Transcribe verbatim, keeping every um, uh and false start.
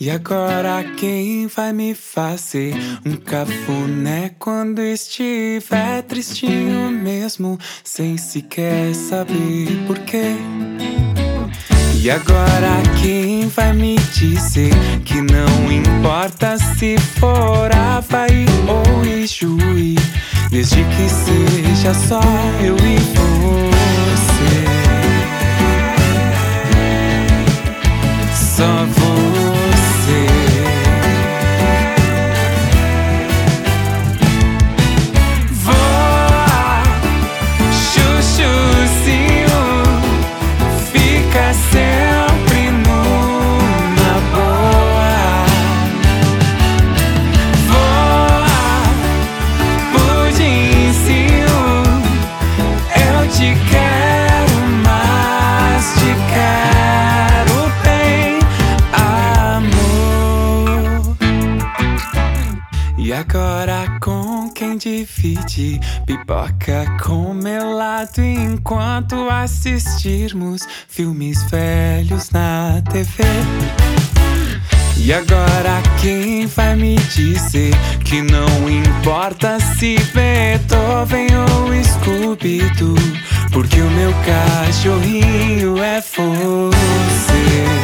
E agora quem vai me fazer um cafuné quando estiver tristinho mesmo, sem sequer saber porquê? E agora quem vai me dizer que não importa se for Havaí ou Ijuí, desde que seja só eu e você, só você. Voa, chuchuzinho, fica sempre numa boa. Voa, pudinzinho, eu te quero, mas te quero bem, amor. E agora com quem divide pipoca com melado enquanto assistirmos filmes velhos na T V? E agora quem vai me dizer que não importa se Beethoven ou Scooby-Doo, porque o meu cachorrinho é você.